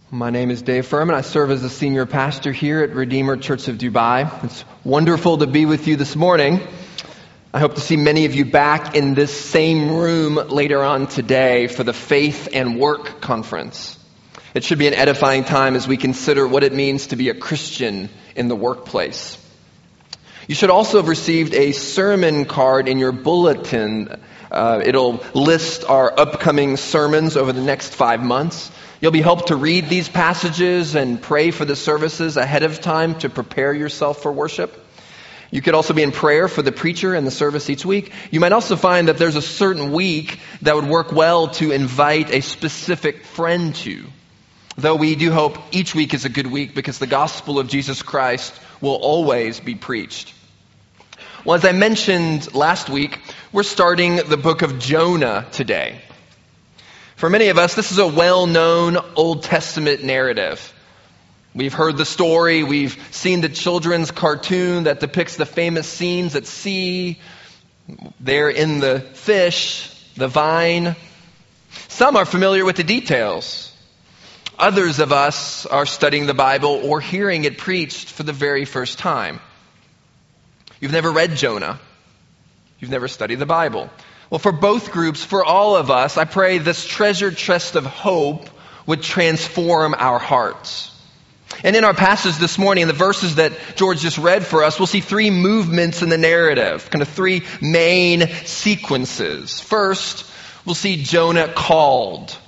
My name is Dave Furman. I serve as a senior pastor here at Redeemer Church of Dubai. It's wonderful to be with you this morning. I hope to see many of you back in this same room later on today for the Faith and Work Conference. It should be an edifying time as we consider what it means to be a Christian in the workplace. You should also have received a sermon card in your bulletin. It'll list our upcoming sermons over the next 5 months. You'll be helped to read these passages and pray for the services ahead of time to prepare yourself for worship. You could also be in prayer for the preacher and the service each week. You might also find that there's a certain week that would work well to invite a specific friend to. Though we do hope each week is a good week because the gospel of Jesus Christ will always be preached. Well, as I mentioned last week, we're starting the book of Jonah today. For many of us, this is a well-known Old Testament narrative. We've heard the story, we've seen the children's cartoon that depicts the famous scenes at sea, there in the fish, the vine. Some are familiar with the details. Others of us are studying the Bible or hearing it preached for the very first time. You've never read Jonah. You've never studied the Bible. Well, for both groups, for all of us, I pray this treasured chest of hope would transform our hearts. And in our passage this morning, in the verses that George just read for us, we'll see three movements in the narrative, kind of three main sequences. First, we'll see Jonah called.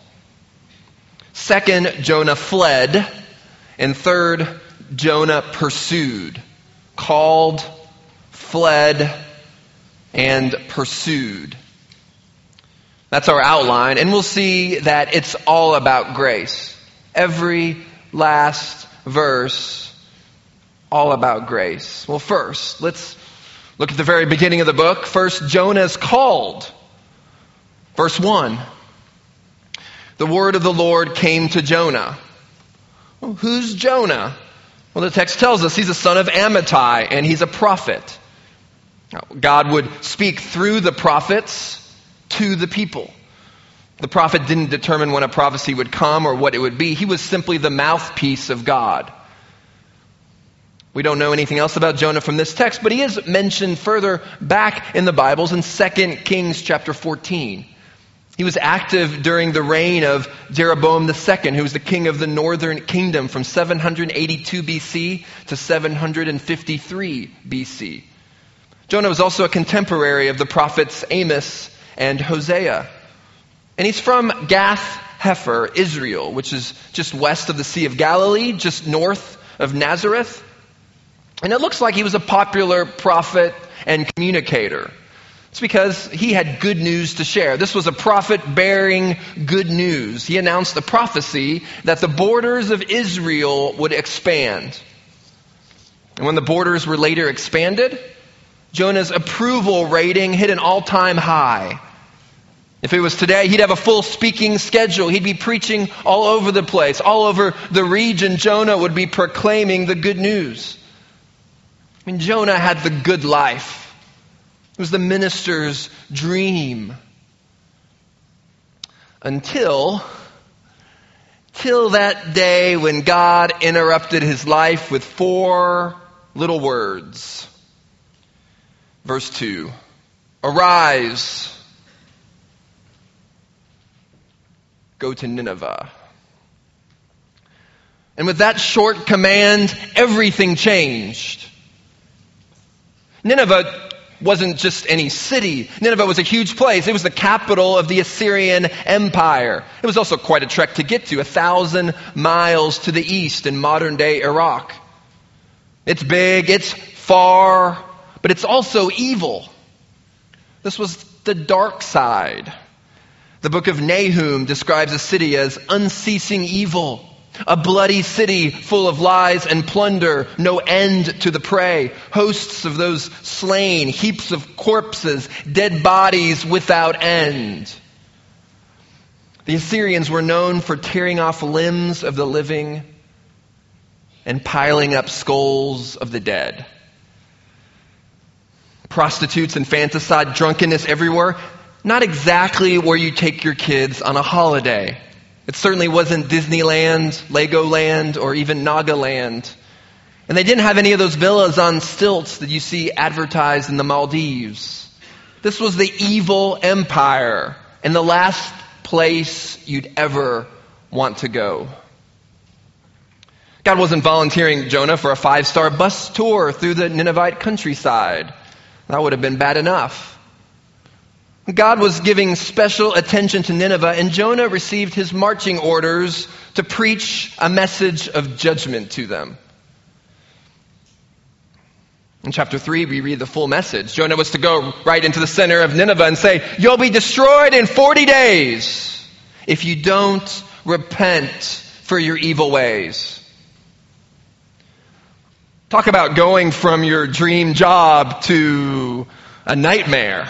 Second, Jonah fled. And third, Jonah pursued. Called, fled, and pursued. That's our outline, and we'll see that it's all about grace. Every last verse, all about grace. Well, first, let's look at the very beginning of the book. First, Jonah's called. Verse 1. The word of the Lord came to Jonah. Well, who's Jonah? Well, the text tells us he's a son of Amittai, and he's a prophet. God would speak through the prophets to the people. The prophet didn't determine when a prophecy would come or what it would be. He was simply the mouthpiece of God. We don't know anything else about Jonah from this text, but he is mentioned further back in the Bibles in 2 Kings chapter 14. He was active during the reign of Jeroboam II, who was the king of the northern kingdom from 782 BC to 753 BC. Jonah was also a contemporary of the prophets Amos and Hosea. And he's from Gath-Hepher, Israel, which is just west of the Sea of Galilee, just north of Nazareth. And it looks like he was a popular prophet and communicator. It's because he had good news to share. This was a prophet bearing good news. He announced a prophecy that the borders of Israel would expand. And when the borders were later expanded, Jonah's approval rating hit an all-time high. If it was today, he'd have a full speaking schedule. He'd be preaching all over the place, all over the region. Jonah would be proclaiming the good news. I mean, Jonah had the good life. It was the minister's dream. Until that day when God interrupted his life with 4 little words. Verse 2, arise, go to Nineveh. And with that short command, everything changed. Nineveh wasn't just any city. Nineveh was a huge place. It was the capital of the Assyrian Empire. It was also quite a trek to get to, 1,000 miles to the east in modern-day Iraq. It's big, it's far, but it's also evil. This was the dark side. The book of Nahum describes a city as unceasing evil, a bloody city full of lies and plunder, no end to the prey, hosts of those slain, heaps of corpses, dead bodies without end. The Assyrians were known for tearing off limbs of the living and piling up skulls of the dead. Prostitutes, infanticide, drunkenness everywhere. Not exactly where you take your kids on a holiday. It certainly wasn't Disneyland, Legoland, or even Nagaland. And they didn't have any of those villas on stilts that you see advertised in the Maldives. This was the evil empire and the last place you'd ever want to go. God wasn't volunteering Jonah for a 5-star bus tour through the Ninevite countryside. That would have been bad enough. God was giving special attention to Nineveh, and Jonah received his marching orders to preach a message of judgment to them. In chapter 3, we read the full message. Jonah was to go right into the center of Nineveh and say, "You'll be destroyed in 40 days if you don't repent for your evil ways." Talk about going from your dream job to a nightmare.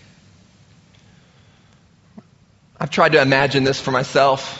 I've tried to imagine this for myself.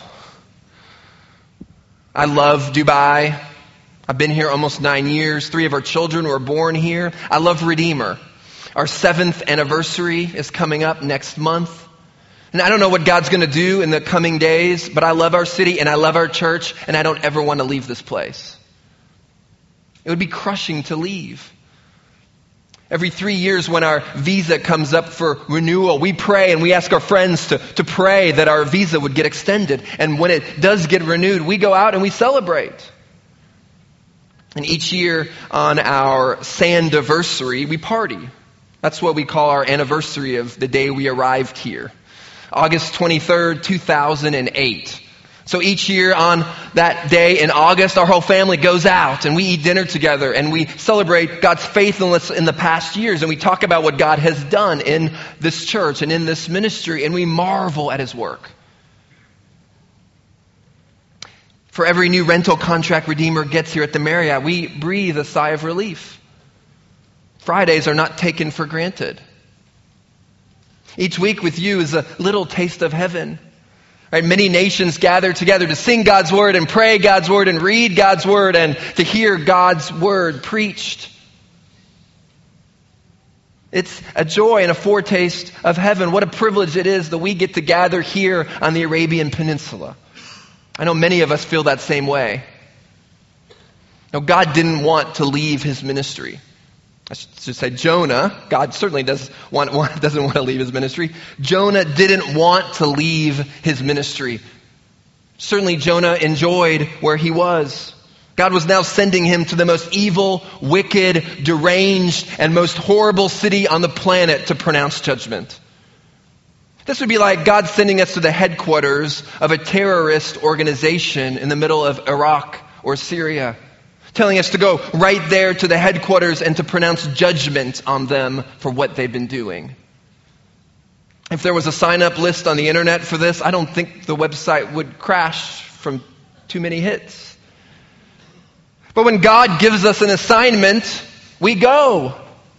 I love Dubai. I've been here almost 9 years. 3 of our children were born here. I love Redeemer. Our 7th anniversary is coming up next month. And I don't know what God's going to do in the coming days, but I love our city and I love our church, and I don't ever want to leave this place. It would be crushing to leave. Every 3 years when our visa comes up for renewal, we pray and we ask our friends to pray that our visa would get extended. And when it does get renewed, we go out and we celebrate. And each year on our Sandiversary, we party. That's what we call our anniversary of the day we arrived here. August 23rd, 2008. So each year on that day in August, our whole family goes out and we eat dinner together and we celebrate God's faithfulness in the past years, and we talk about what God has done in this church and in this ministry, and we marvel at His work. For every new rental contract Redeemer gets here at the Marriott, we breathe a sigh of relief. Fridays are not taken for granted. Each week with you is a little taste of heaven. Right? Many nations gather together to sing God's word and pray God's word and read God's word and to hear God's word preached. It's a joy and a foretaste of heaven. What a privilege it is that we get to gather here on the Arabian Peninsula. I know many of us feel that same way. Now, God didn't want to leave His ministry. I should say Jonah. God certainly doesn't want to leave His ministry. Jonah didn't want to leave His ministry. Certainly Jonah enjoyed where he was. God was now sending him to the most evil, wicked, deranged, and most horrible city on the planet to pronounce judgment. This would be like God sending us to the headquarters of a terrorist organization in the middle of Iraq or Syria, telling us to go right there to the headquarters and to pronounce judgment on them for what they've been doing. If there was a sign-up list on the internet for this, I don't think the website would crash from too many hits. But when God gives us an assignment, we go.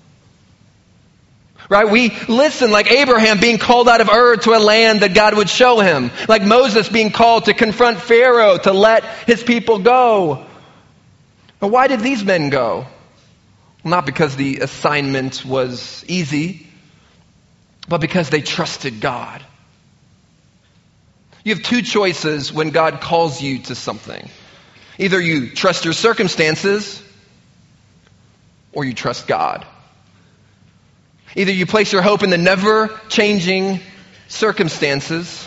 Right? We listen, like Abraham being called out of Ur to a land that God would show him. Like Moses being called to confront Pharaoh to let his people go. But why did these men go? Well, not because the assignment was easy, but because they trusted God. You have 2 choices when God calls you to something. Either you trust your circumstances, or you trust God. Either you place your hope in the never-changing circumstances,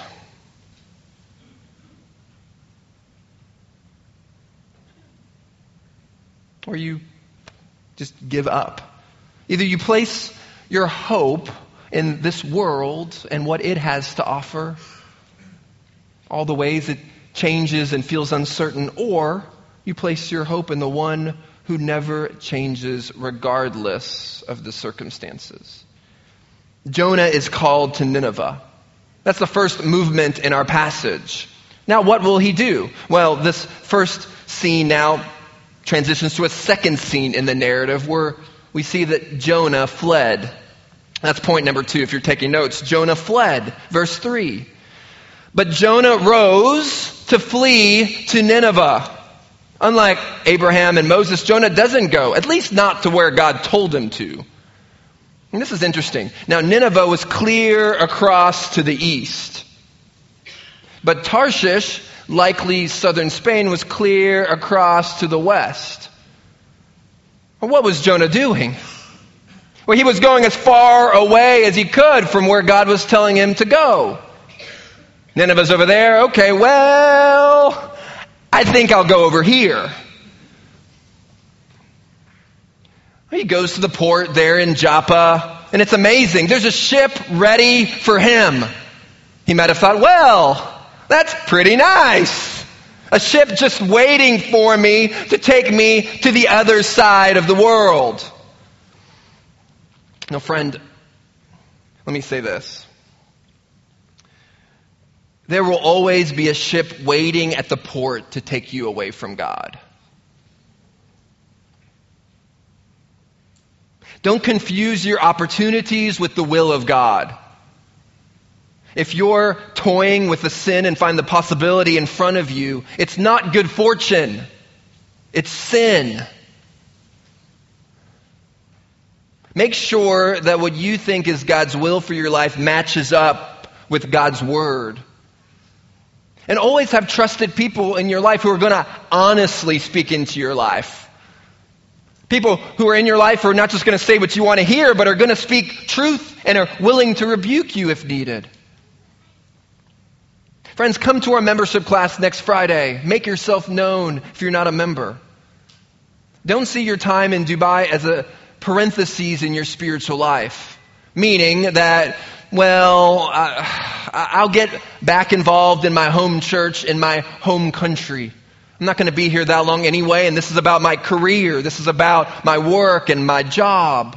or you just give up. Either you place your hope in this world and what it has to offer, all the ways it changes and feels uncertain, or you place your hope in the one who never changes regardless of the circumstances. Jonah is called to Nineveh. That's the first movement in our passage. Now, what will he do? Well, this first scene now transitions to a second scene in the narrative where we see that Jonah fled. That's point number 2 if you're taking notes. Jonah fled. Verse 3. But Jonah rose to flee to Nineveh. Unlike Abraham and Moses, Jonah doesn't go, at least not to where God told him to. And this is interesting. Now, Nineveh was clear across to the east. But Tarshish, likely southern Spain, was clear across to the west. Well, what was Jonah doing? Well, he was going as far away as he could from where God was telling him to go. Nineveh's over there. Okay, well, I think I'll go over here. He goes to the port there in Joppa, and it's amazing. There's a ship ready for him. He might have thought, well, that's pretty nice. A ship just waiting for me to take me to the other side of the world. No, friend, let me say this. There will always be a ship waiting at the port to take you away from God. Don't confuse your opportunities with the will of God. If you're toying with the sin and find the possibility in front of you, it's not good fortune. It's sin. Make sure that what you think is God's will for your life matches up with God's word. And always have trusted people in your life who are going to honestly speak into your life. People who are in your life who are not just going to say what you want to hear, but are going to speak truth and are willing to rebuke you if needed. Friends, come to our membership class next Friday. Make yourself known if you're not a member. Don't see your time in Dubai as a parenthesis in your spiritual life. Meaning that, well, I'll get back involved in my home church in my home country. I'm not going to be here that long anyway, and this is about my career. This is about my work and my job.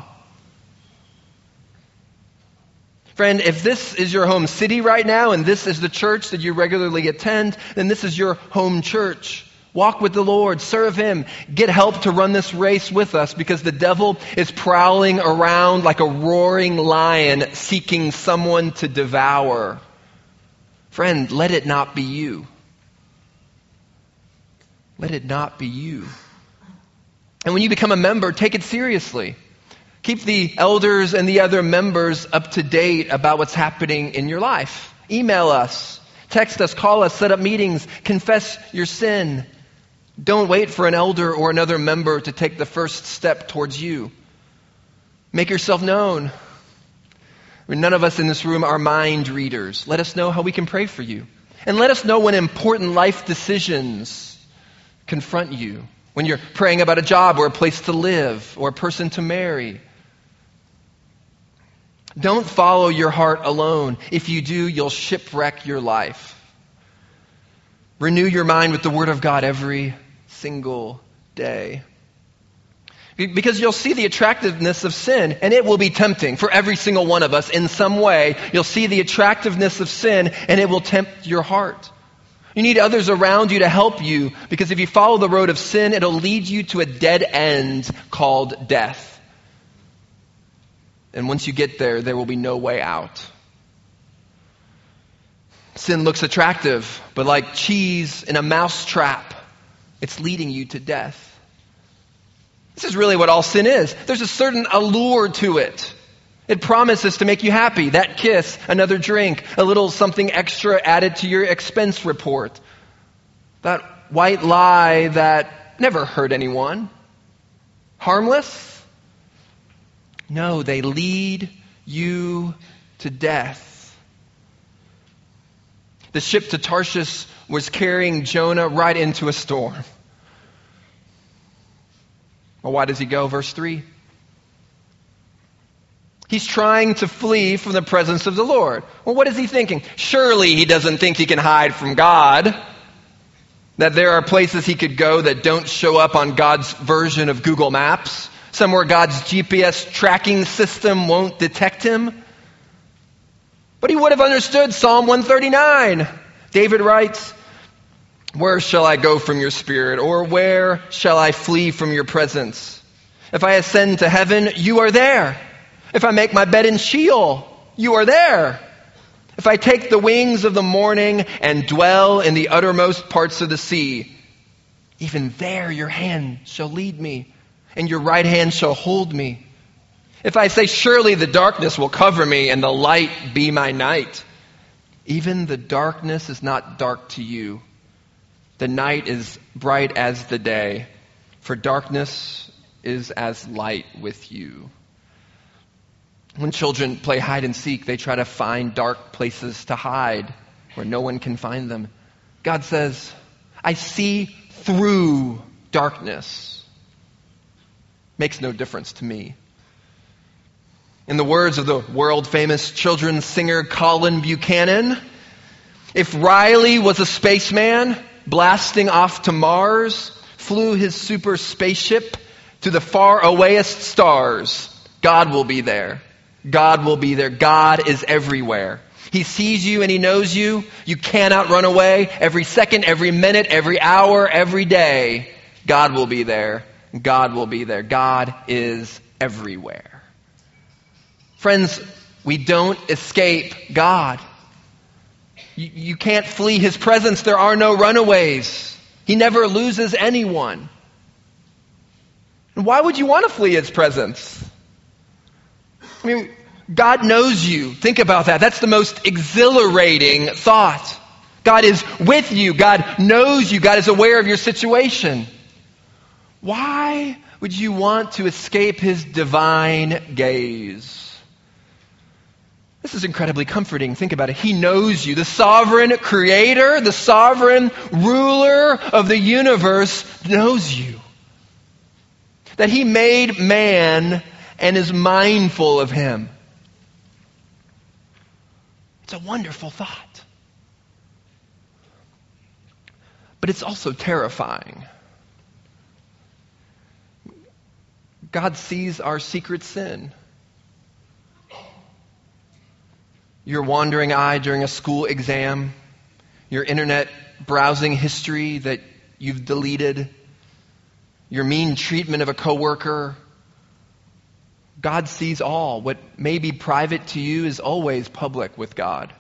Friend, if this is your home city right now, and this is the church that you regularly attend, then this is your home church. Walk with the Lord, serve Him, get help to run this race with us, because the devil is prowling around like a roaring lion seeking someone to devour. Friend, let it not be you. Let it not be you. And when you become a member, take it seriously. Keep the elders and the other members up to date about what's happening in your life. Email us, text us, call us, set up meetings, confess your sin. Don't wait for an elder or another member to take the first step towards you. Make yourself known. None of us in this room are mind readers. Let us know how we can pray for you. And let us know when important life decisions confront you. When you're praying about a job or a place to live or a person to marry. Don't follow your heart alone. If you do, you'll shipwreck your life. Renew your mind with the Word of God every single day. Because you'll see the attractiveness of sin, and it will be tempting for every single one of us in some way. You'll see the attractiveness of sin, and it will tempt your heart. You need others around you to help you, because if you follow the road of sin, it'll lead you to a dead end called death. And once you get there, there will be no way out. Sin looks attractive, but like cheese in a mouse trap, it's leading you to death. This is really what all sin is. There's a certain allure to it. It promises to make you happy. That kiss, another drink, a little something extra added to your expense report. That white lie that never hurt anyone. Harmless? No, they lead you to death. The ship to Tarshish was carrying Jonah right into a storm. Well, why does he go? Verse 3. He's trying to flee from the presence of the Lord. Well, what is he thinking? Surely he doesn't think he can hide from God. That there are places he could go that don't show up on God's version of Google Maps. Somewhere God's GPS tracking system won't detect him. But he would have understood Psalm 139. David writes, "Where shall I go from your spirit? Or where shall I flee from your presence? If I ascend to heaven, you are there. If I make my bed in Sheol, you are there. If I take the wings of the morning and dwell in the uttermost parts of the sea, even there your hand shall lead me, and your right hand shall hold me. If I say, surely the darkness will cover me, and the light be my night, Even the darkness is not dark to you. The night is bright as the day, for darkness is as light with you. When children play hide and seek, they try to find dark places to hide where no one can find them. God says, I see through darkness. Makes no difference to me. In the words of the world-famous children's singer Colin Buchanan, if Riley was a spaceman blasting off to Mars, flew his super spaceship to the far-awayest stars, God will be there. God will be there. God is everywhere. He sees you and He knows you. You cannot run away. Every second, every minute, every hour, every day, God will be there. God will be there. God is everywhere. Friends, we don't escape God. You can't flee His presence. There are no runaways. He never loses anyone. And why would you want to flee His presence? I mean, God knows you. Think about that. That's the most exhilarating thought. God is with you. God knows you. God is aware of your situation. Why would you want to escape His divine gaze? This is incredibly comforting. Think about it. He knows you. The sovereign creator, the sovereign ruler of the universe knows you. That He made man and is mindful of him. It's a wonderful thought. But it's also terrifying. God sees our secret sin. Your wandering eye during a school exam, your internet browsing history that you've deleted, your mean treatment of a coworker. God sees all. What may be private to you is always public with God.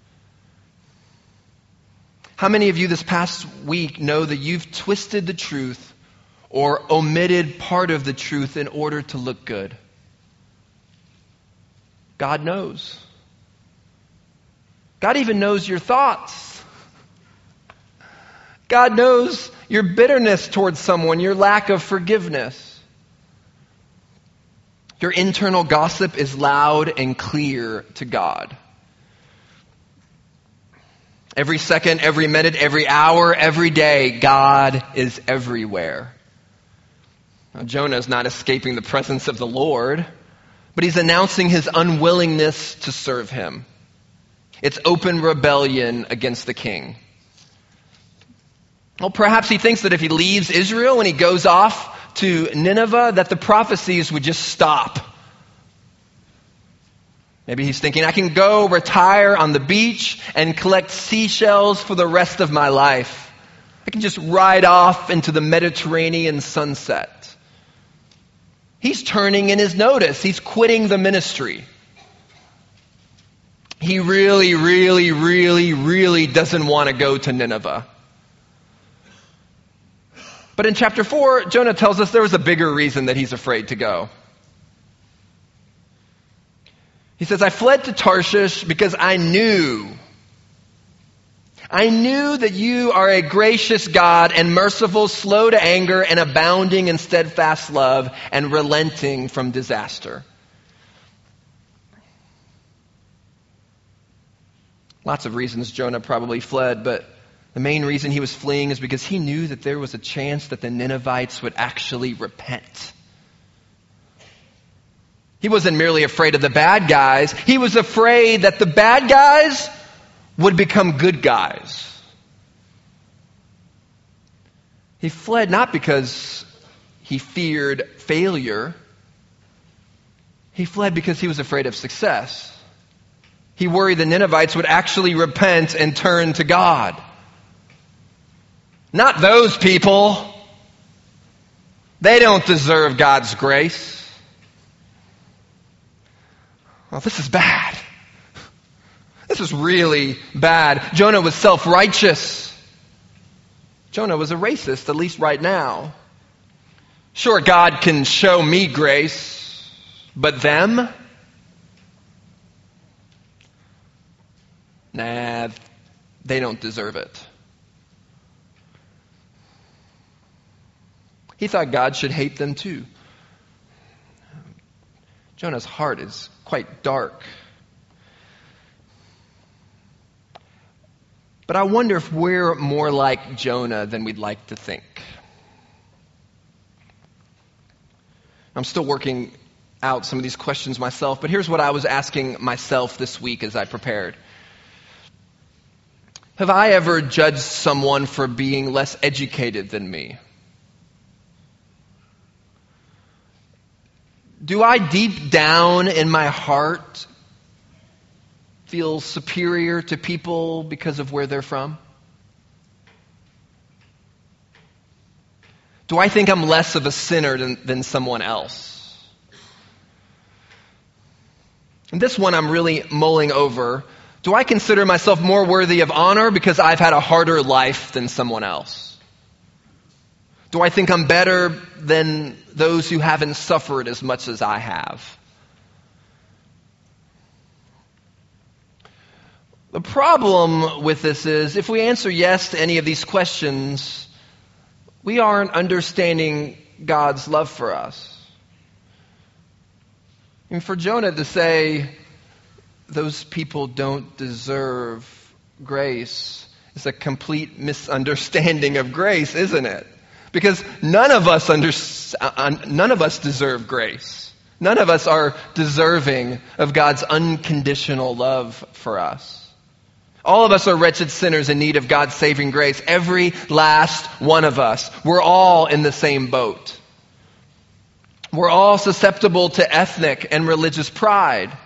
How many of you this past week know that you've twisted the truth or omitted part of the truth in order to look good? God knows. God even knows your thoughts. God knows your bitterness towards someone, your lack of forgiveness. Your internal gossip is loud and clear to God. Every second, every minute, every hour, every day, God is everywhere. Now, Jonah is not escaping the presence of the Lord, but he's announcing his unwillingness to serve Him. It's open rebellion against the king. Well, perhaps he thinks that if he leaves Israel and he goes off to Nineveh, that the prophecies would just stop. Maybe he's thinking, I can go retire on the beach and collect seashells for the rest of my life. I can just ride off into the Mediterranean sunset. He's turning in his notice. He's quitting the ministry. He really, really, really, really doesn't want to go to Nineveh. But in chapter 4, Jonah tells us there was a bigger reason that he's afraid to go. He says, I fled to Tarshish because I knew that you are a gracious God and merciful, slow to anger, and abounding in steadfast love, and relenting from disaster. Lots of reasons Jonah probably fled, but the main reason he was fleeing is because he knew that there was a chance that the Ninevites would actually repent. He wasn't merely afraid of the bad guys. He was afraid that the bad guys would become good guys. He fled not because he feared failure. He fled because he was afraid of success. He worried the Ninevites would actually repent and turn to God. Not those people. They don't deserve God's grace. Well, this is bad. This is really bad. Jonah was self-righteous. Jonah was a racist, at least right now. Sure, God can show me grace, but them? Nah, they don't deserve it. He thought God should hate them too. Jonah's heart is quite dark. But I wonder if we're more like Jonah than we'd like to think. I'm still working out some of these questions myself, but here's what I was asking myself this week as I prepared. Have I ever judged someone for being less educated than me? Do I deep down in my heart feel superior to people because of where they're from? Do I think I'm less of a sinner than someone else? And this one I'm really mulling over. Do I consider myself more worthy of honor because I've had a harder life than someone else? Do I think I'm better than those who haven't suffered as much as I have? The problem with this is if we answer yes to any of these questions, we aren't understanding God's love for us. And for Jonah to say, those people don't deserve grace, is a complete misunderstanding of grace, isn't it? Because none of us deserve grace. None of us are deserving of God's unconditional love for us. All of us are wretched sinners in need of God's saving grace. Every last one of us. We're all in the same boat. We're all susceptible to ethnic and religious pride.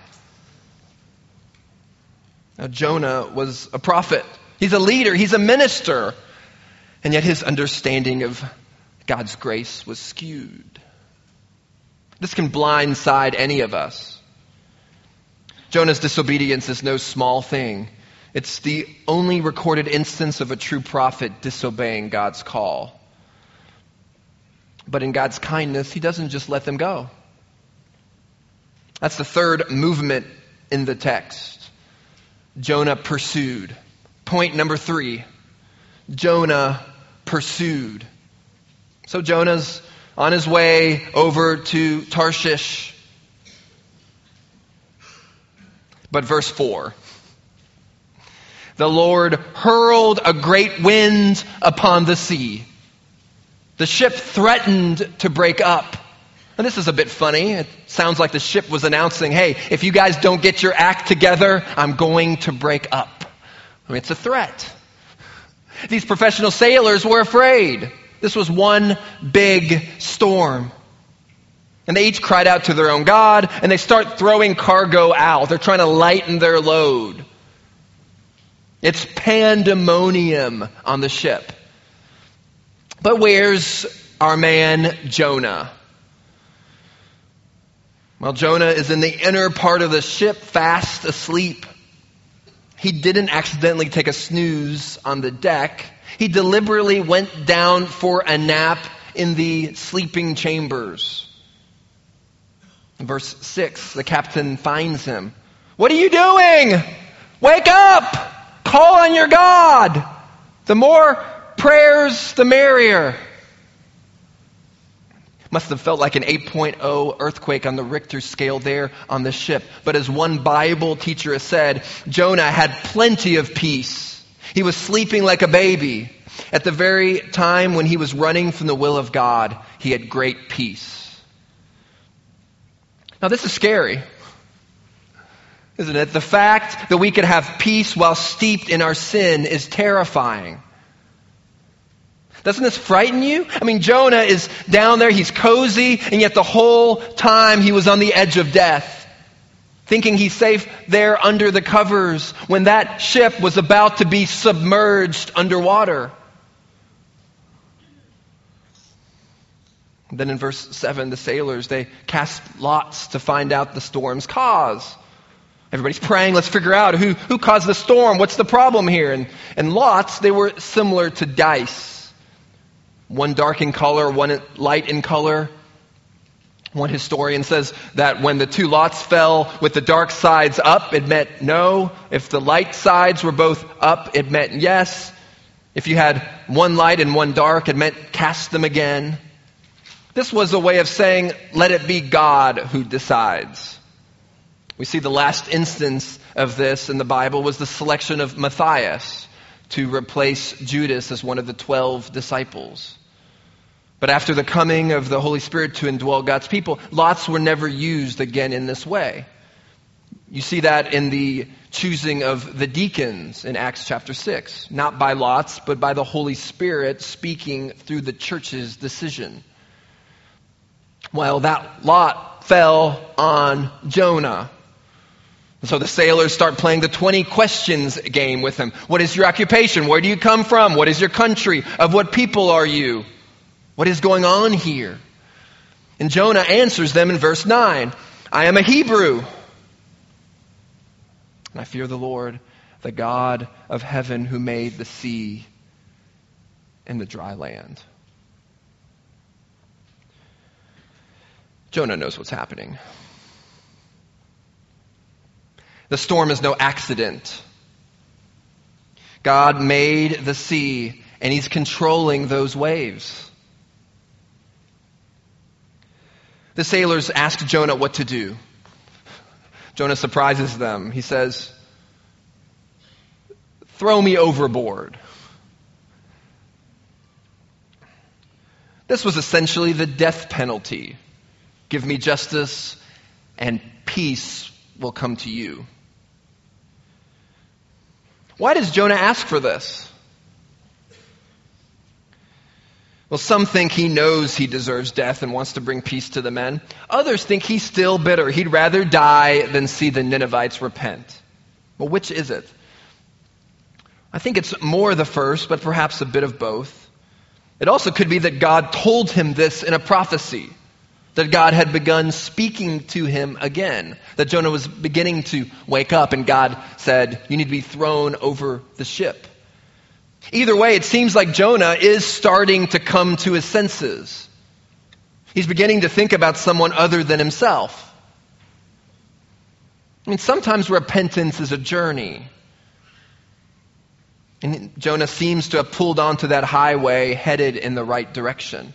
Now, Jonah was a prophet. He's a leader. He's a minister. And yet his understanding of God's grace was skewed. This can blindside any of us. Jonah's disobedience is no small thing. It's the only recorded instance of a true prophet disobeying God's call. But in God's kindness, he doesn't just let them go. That's the third movement in the text. Jonah pursued. Point number 3. Jonah pursued. So Jonah's on his way over to Tarshish. But verse 4. The Lord hurled a great wind upon the sea. The ship threatened to break up. And this is a bit funny. It sounds like the ship was announcing, hey, if you guys don't get your act together, I'm going to break up. I mean, it's a threat. These professional sailors were afraid. This was one big storm. And they each cried out to their own God, and they start throwing cargo out. They're trying to lighten their load. It's pandemonium on the ship. But where's our man Jonah? Well, Jonah is in the inner part of the ship, fast asleep. He didn't accidentally take a snooze on the deck. He deliberately went down for a nap in the sleeping chambers. In verse 6, the captain finds him. What are you doing? Wake up! Call on your God. The more prayers, the merrier. Must have felt like an 8.0 earthquake on the Richter scale there on the ship. But as one Bible teacher has said, Jonah had plenty of peace. He was sleeping like a baby. At the very time when he was running from the will of God, he had great peace. Now this is scary, isn't it? The fact that we could have peace while steeped in our sin is terrifying. Doesn't this frighten you? I mean, Jonah is down there, he's cozy, and yet the whole time he was on the edge of death, thinking he's safe there under the covers when that ship was about to be submerged underwater. Then in verse 7, the sailors, they cast lots to find out the storm's cause. Everybody's praying, let's figure out who caused the storm, what's the problem here? And lots, they were similar to dice. One dark in color, one light in color. One historian says that when the two lots fell with the dark sides up, it meant no. If the light sides were both up, it meant yes. If you had one light and one dark, it meant cast them again. This was a way of saying, let it be God who decides. We see the last instance of this in the Bible was the selection of Matthias to replace Judas as one of the 12 disciples. But after the coming of the Holy Spirit to indwell God's people, lots were never used again in this way. You see that in the choosing of the deacons in Acts chapter 6. Not by lots, but by the Holy Spirit speaking through the church's decision. Well, that lot fell on Jonah. So the sailors start playing the 20 questions game with him. What is your occupation? Where do you come from? What is your country? Of what people are you? What is going on here? And Jonah answers them in verse 9. I am a Hebrew. And I fear the Lord, the God of heaven who made the sea and the dry land. Jonah knows what's happening. The storm is no accident. God made the sea, and he's controlling those waves. The sailors ask Jonah what to do. Jonah surprises them. He says, throw me overboard. This was essentially the death penalty. Give me justice and peace will come to you. Why does Jonah ask for this? Well, some think he knows he deserves death and wants to bring peace to the men. Others think he's still bitter. He'd rather die than see the Ninevites repent. Well, which is it? I think it's more the first, but perhaps a bit of both. It also could be that God told him this in a prophecy, that God had begun speaking to him again, that Jonah was beginning to wake up and God said, you need to be thrown over the ship. Either way, it seems like Jonah is starting to come to his senses. He's beginning to think about someone other than himself. I mean, sometimes repentance is a journey. And Jonah seems to have pulled onto that highway headed in the right direction.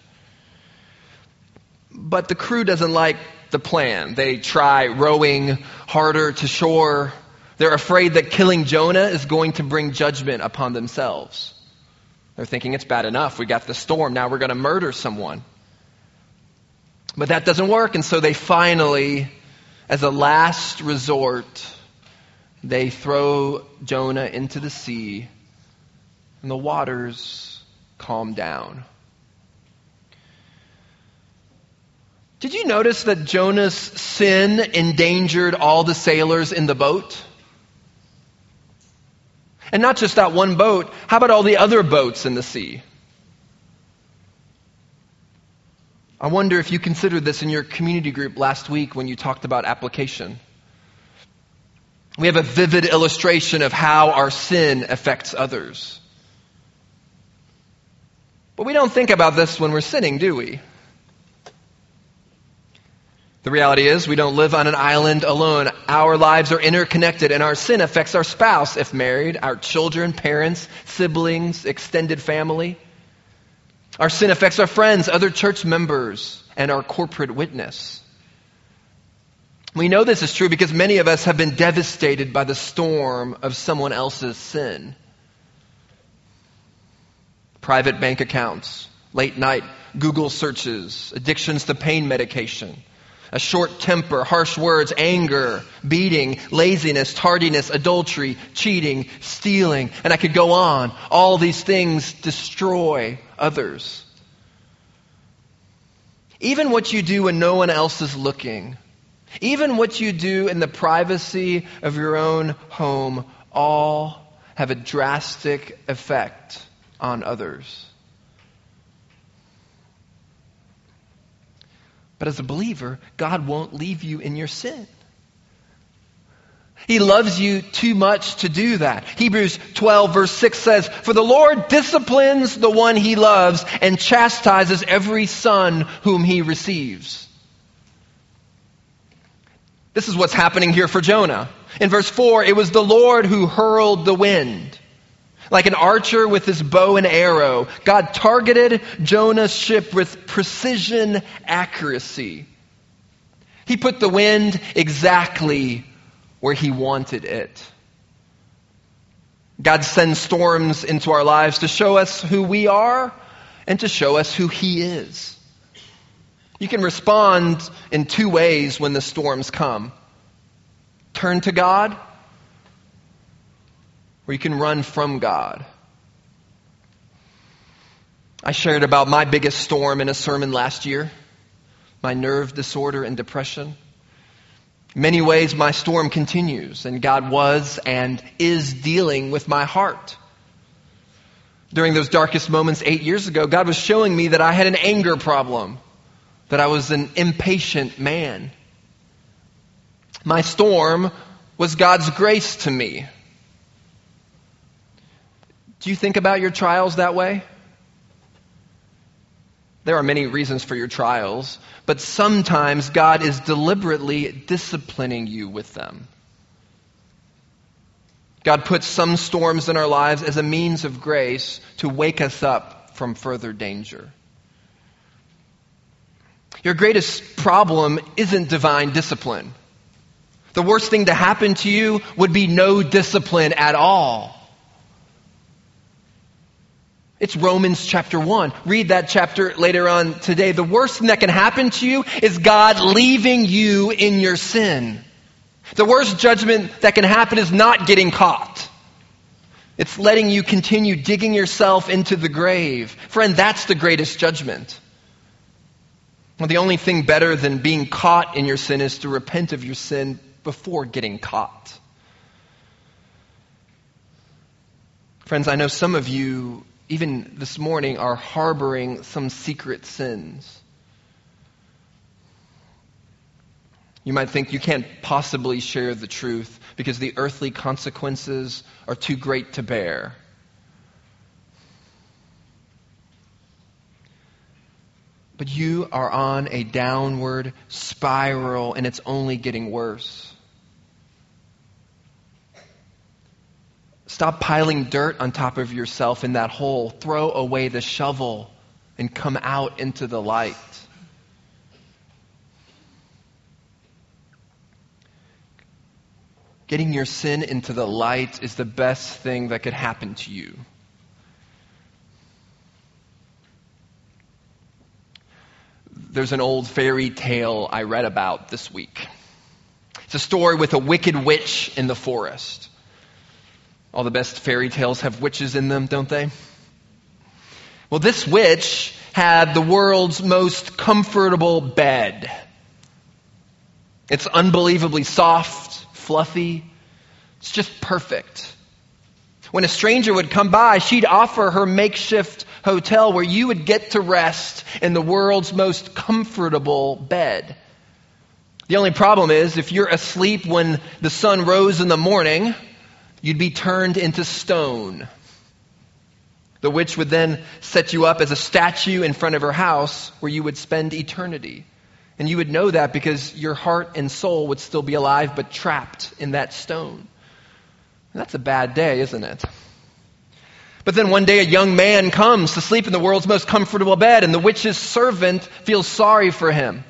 But the crew doesn't like the plan. They try rowing harder to shore. They're afraid that killing Jonah is going to bring judgment upon themselves. They're thinking it's bad enough. We got the storm. Now we're going to murder someone. But that doesn't work. And so they finally, as a last resort, they throw Jonah into the sea and the waters calm down. Did you notice that Jonah's sin endangered all the sailors in the boat? And not just that one boat, how about all the other boats in the sea? I wonder if you considered this in your community group last week when you talked about application. We have a vivid illustration of how our sin affects others. But we don't think about this when we're sinning, do we? The reality is we don't live on an island alone. Our lives are interconnected, and our sin affects our spouse, if married, our children, parents, siblings, extended family. Our sin affects our friends, other church members, and our corporate witness. We know this is true because many of us have been devastated by the storm of someone else's sin. Private bank accounts, late night Google searches, addictions to pain medication, a short temper, harsh words, anger, beating, laziness, tardiness, adultery, cheating, stealing, and I could go on. All these things destroy others. Even what you do when no one else is looking, even what you do in the privacy of your own home, all have a drastic effect on others. But as a believer, God won't leave you in your sin. He loves you too much to do that. Hebrews 12 verse 6 says, "For the Lord disciplines the one he loves and chastises every son whom he receives." This is what's happening here for Jonah. In verse 4, it was the Lord who hurled the wind. Like an archer with his bow and arrow, God targeted Jonah's ship with precision accuracy. He put the wind exactly where he wanted it. God sends storms into our lives to show us who we are and to show us who He is. You can respond in two ways when the storms come. Turn to God, or you can run from God. I shared about my biggest storm in a sermon last year, my nerve disorder and depression. In many ways, my storm continues, and God was and is dealing with my heart. During those darkest moments 8 years ago, God was showing me that I had an anger problem, that I was an impatient man. My storm was God's grace to me. Do you think about your trials that way? There are many reasons for your trials, but sometimes God is deliberately disciplining you with them. God puts some storms in our lives as a means of grace to wake us up from further danger. Your greatest problem isn't divine discipline. The worst thing to happen to you would be no discipline at all. It's Romans chapter 1. Read that chapter later on today. The worst thing that can happen to you is God leaving you in your sin. The worst judgment that can happen is not getting caught. It's letting you continue digging yourself into the grave. Friend, that's the greatest judgment. Well, the only thing better than being caught in your sin is to repent of your sin before getting caught. Friends, I know some of you, even this morning, are harboring some secret sins. You might think you can't possibly share the truth because the earthly consequences are too great to bear. But you are on a downward spiral, and it's only getting worse. Stop piling dirt on top of yourself in that hole. Throw away the shovel and come out into the light. Getting your sin into the light is the best thing that could happen to you. There's an old fairy tale I read about this week. It's a story with a wicked witch in the forest. All the best fairy tales have witches in them, don't they? Well, this witch had the world's most comfortable bed. It's unbelievably soft, fluffy. It's just perfect. When a stranger would come by, she'd offer her makeshift hotel where you would get to rest in the world's most comfortable bed. The only problem is, if you're asleep when the sun rose in the morning, you'd be turned into stone. The witch would then set you up as a statue in front of her house where you would spend eternity. And you would know that because your heart and soul would still be alive but trapped in that stone. And that's a bad day, isn't it? But then one day a young man comes to sleep in the world's most comfortable bed, and the witch's servant feels sorry for him.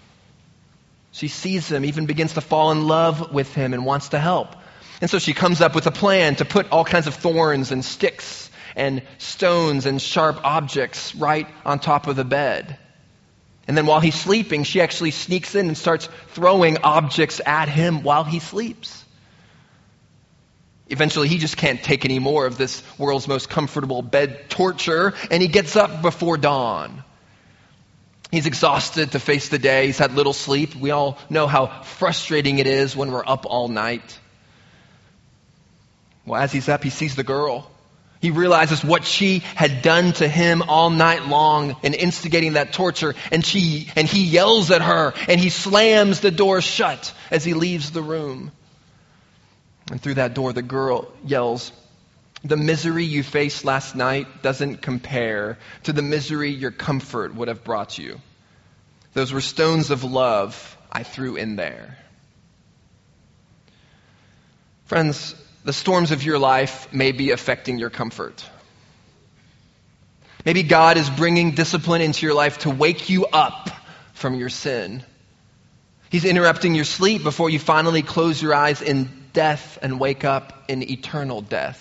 She sees him, even begins to fall in love with him and wants to help. And so she comes up with a plan to put all kinds of thorns and sticks and stones and sharp objects right on top of the bed. And then while he's sleeping, she actually sneaks in and starts throwing objects at him while he sleeps. Eventually, he just can't take any more of this world's most comfortable bed torture, and he gets up before dawn. He's exhausted to face the day. He's had little sleep. We all know how frustrating it is when we're up all night. Well, as he's up, he sees the girl. He realizes what she had done to him all night long in instigating that torture, and he yells at her, and he slams the door shut as he leaves the room. And through that door, the girl yells, "The misery you faced last night doesn't compare to the misery your comfort would have brought you. Those were stones of love I threw in there." Friends, the storms of your life may be affecting your comfort. Maybe God is bringing discipline into your life to wake you up from your sin. He's interrupting your sleep before you finally close your eyes in death and wake up in eternal death.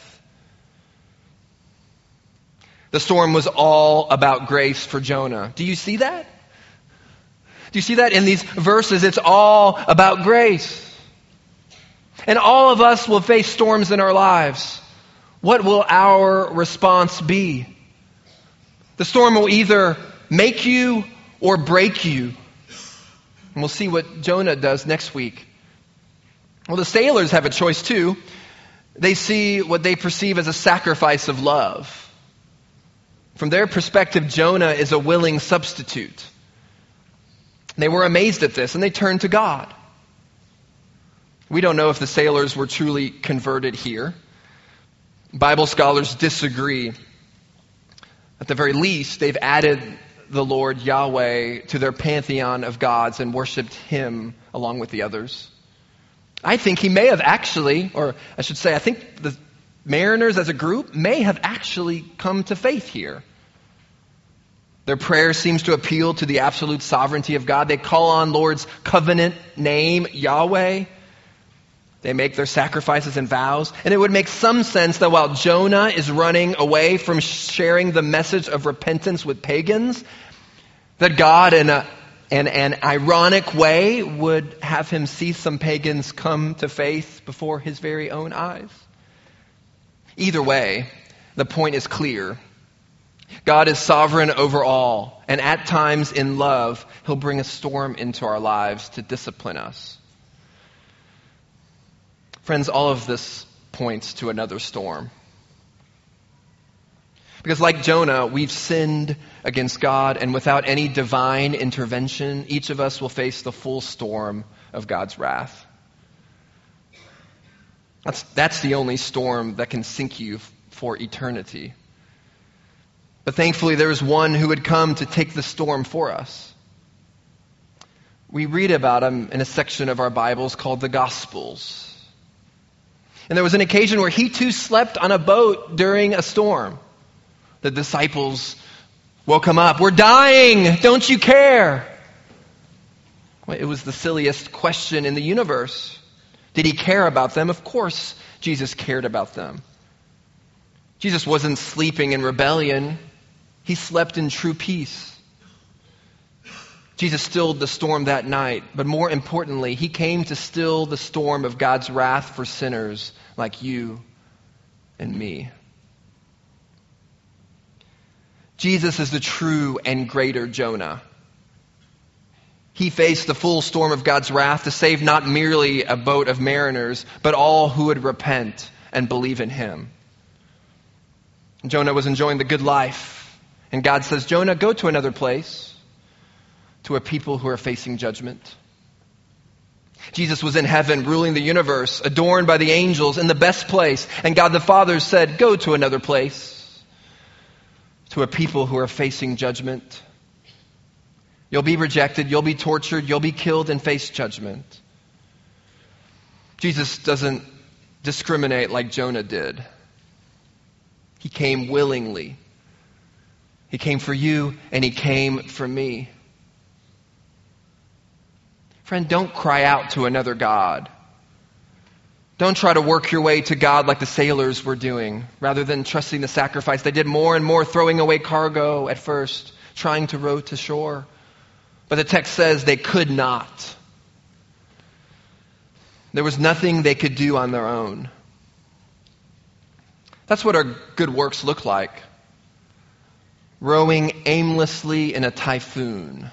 The storm was all about grace for Jonah. Do you see that? Do you see that in these verses? It's all about grace. And all of us will face storms in our lives. What will our response be? The storm will either make you or break you. And we'll see what Jonah does next week. Well, the sailors have a choice too. They see what they perceive as a sacrifice of love. From their perspective, Jonah is a willing substitute. They were amazed at this and they turned to God. We don't know if the sailors were truly converted here. Bible scholars disagree. At the very least, they've added the Lord Yahweh to their pantheon of gods and worshiped Him along with the others. I think he may have actually, or I should say, I think the mariners as a group may have actually come to faith here. Their prayer seems to appeal to the absolute sovereignty of God. They call on Lord's covenant name, Yahweh. They make their sacrifices and vows. And it would make some sense that while Jonah is running away from sharing the message of repentance with pagans, that God in an ironic way would have him see some pagans come to faith before his very own eyes. Either way, the point is clear. God is sovereign over all, and at times in love, He'll bring a storm into our lives to discipline us. Friends, all of this points to another storm. Because like Jonah, we've sinned against God, and without any divine intervention, each of us will face the full storm of God's wrath. That's the only storm that can sink you for eternity. But thankfully, there is one who would come to take the storm for us. We read about him in a section of our Bibles called the Gospels. And there was an occasion where he too slept on a boat during a storm. The disciples woke him up. "We're dying! Don't you care?" Well, it was the silliest question in the universe. Did he care about them? Of course Jesus cared about them. Jesus wasn't sleeping in rebellion. He slept in true peace. Jesus stilled the storm that night, but more importantly, He came to still the storm of God's wrath for sinners like you and me. Jesus is the true and greater Jonah. He faced the full storm of God's wrath to save not merely a boat of mariners, but all who would repent and believe in Him. Jonah was enjoying the good life. And God says, "Jonah, go to another place, to a people who are facing judgment." Jesus was in heaven, ruling the universe, adorned by the angels, in the best place. And God the Father said, "Go to another place, to a people who are facing judgment." You'll be rejected, you'll be tortured, you'll be killed and face judgment. Jesus doesn't discriminate like Jonah did. He came willingly. He came for you and He came for me. Friend, don't cry out to another God. Don't try to work your way to God like the sailors were doing. Rather than trusting the sacrifice, they did more and more, throwing away cargo at first, trying to row to shore. But the text says they could not. There was nothing they could do on their own. That's what our good works look like. Rowing aimlessly in a typhoon.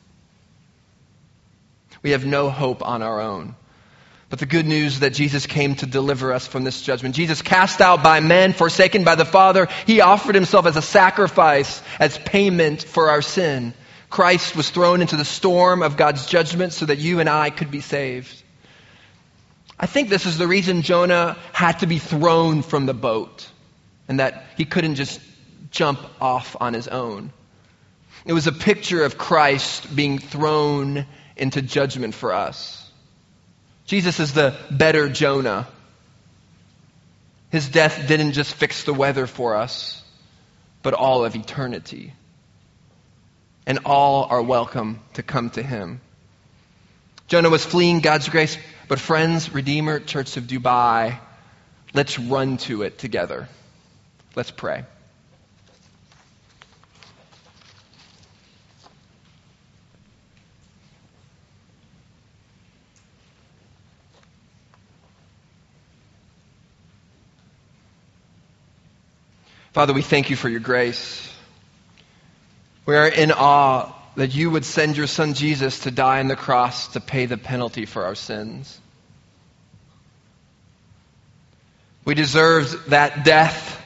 We have no hope on our own. But the good news is that Jesus came to deliver us from this judgment. Jesus, cast out by men, forsaken by the Father, He offered Himself as a sacrifice, as payment for our sin. Christ was thrown into the storm of God's judgment so that you and I could be saved. I think this is the reason Jonah had to be thrown from the boat, and that he couldn't just jump off on his own. It was a picture of Christ being thrown into judgment for us. Jesus is the better Jonah. His death didn't just fix the weather for us, but all of eternity. And all are welcome to come to him. Jonah was fleeing God's grace, but friends, Redeemer Church of Dubai, let's run to it together. Let's pray. Father, we thank you for your grace. We are in awe that you would send your son Jesus to die on the cross to pay the penalty for our sins. We deserved that death.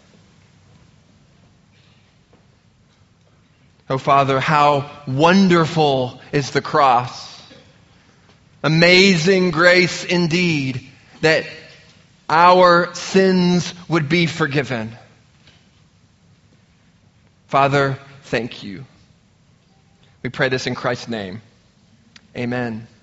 Oh, Father, how wonderful is the cross. Amazing grace indeed that our sins would be forgiven. Father, thank you. We pray this in Christ's name. Amen.